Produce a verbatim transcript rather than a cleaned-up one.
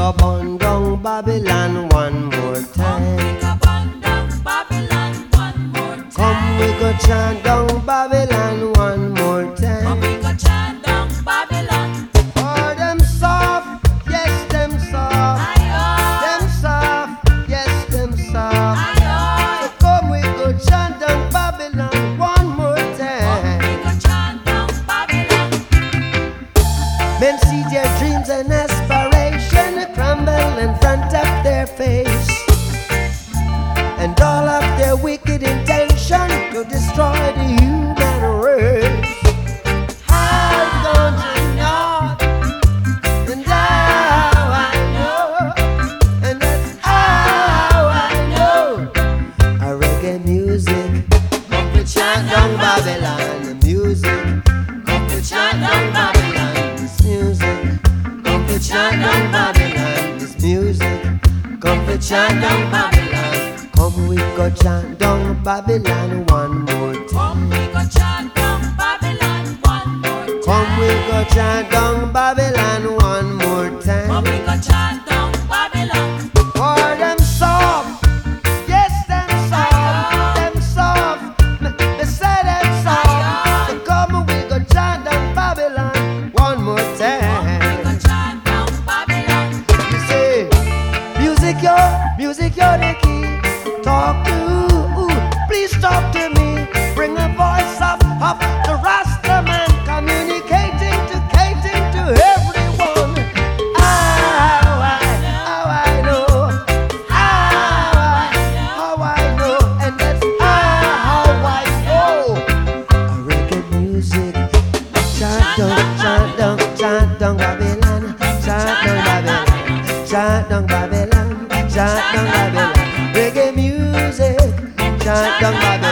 go burn down Babylon one more time. Come we go burn down Babylon one more time. Come we go chant down Babylon one more time. Come we go chant down Babylon. For them soft, yes them soft. Aye, Them soft, yes them soft. aye, So come we go chant down Babylon one more come time. we go chant down Babylon. Men see their dreams and aspiration crumble in front of their face, and all of their wicked intention to destroy the human race. I've gone to know, and how I know, and that's how I know. A reggae music, come to chant down Babylon. The music, come to chant down Babylon. This music, come to chant down Babylon. This music, come to chant down Babylon. Come we go chant down Babylon one more time. Come we go chant down Babylon one more time. Come we go chant down Babylon one more Come time. we go chant down Babylon. For them soft, yes them soft, them soft, me, me say them soft. So come we go chant down Babylon one more Come we time. go chant down Babylon. You say, music yo, music yo the key. Talk to, ooh, please talk to me. Bring a voice up, up the Rasta man, communicating to, cating to everyone. How I, how I know, how I, how I know, and that's how I know. A reggae music, chant down, chant down, chant down Babylon, chant down Babylon, chant down Babylon, chant down Babylon. Reggae music, chant down Babylon.